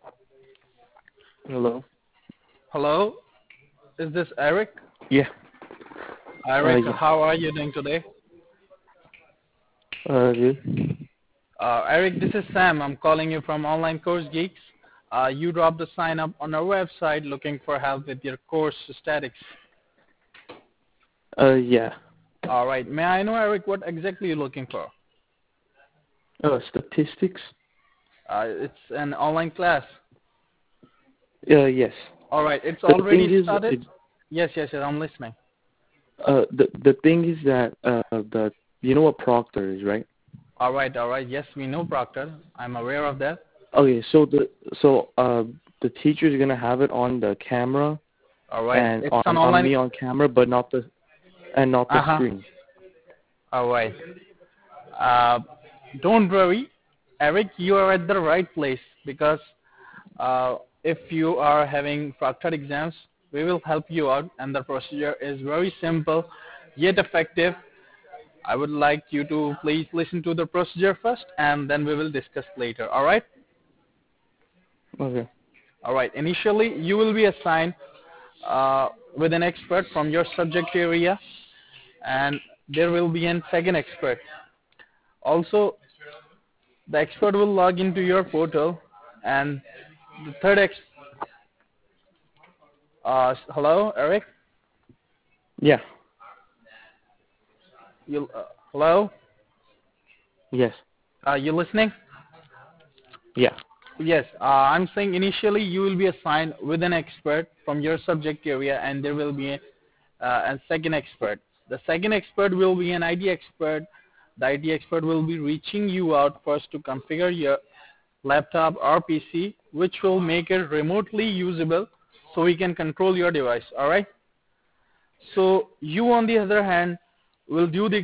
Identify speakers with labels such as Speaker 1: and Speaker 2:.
Speaker 1: Hello.
Speaker 2: Hello, is this Eric?
Speaker 1: Yeah.
Speaker 2: Eric,
Speaker 1: Yeah.
Speaker 2: how are you doing today?
Speaker 1: Good.
Speaker 2: Eric, this is Sam. I'm calling you from Online Course Geeks. You dropped a sign up on our website looking for help with your course statics.
Speaker 1: Yeah.
Speaker 2: All right. May I know, Eric, what exactly you're looking for?
Speaker 1: Statistics.
Speaker 2: It's an online class.
Speaker 1: Yes.
Speaker 2: All right. It's
Speaker 1: The thing
Speaker 2: already
Speaker 1: is,
Speaker 2: started. Yes. I'm listening.
Speaker 1: the thing is that the you know what Proctor is, right?
Speaker 2: All right. Yes, we know Proctor. I'm aware of that.
Speaker 1: Okay. So the teacher is gonna have it on the camera
Speaker 2: All right.
Speaker 1: and
Speaker 2: It's an
Speaker 1: on
Speaker 2: online.
Speaker 1: me on camera, but not the
Speaker 2: Uh huh.
Speaker 1: screen.
Speaker 2: All right. Uh, don't worry, Eric, you are at the right place because if you are having proctored exams, we will help you out, and the procedure is very simple yet effective. I would like you to please listen to the procedure first, and then we will discuss later. All right?
Speaker 1: Okay.
Speaker 2: All right. Initially, you will be assigned with an expert from your subject area, and there will be a second expert. Also, the expert will log into your portal, and the third hello, Eric.
Speaker 1: Yeah.
Speaker 2: You hello?
Speaker 1: Yes.
Speaker 2: You listening?
Speaker 1: Yeah.
Speaker 2: Yes. I'm saying initially you will be assigned with an expert from your subject area, and there will be a second expert. The second expert will be an IT expert. The IT expert will be reaching you out first to configure your laptop or PC, which will make it remotely usable, so we can control your device. All right. So you, on the other hand, will do the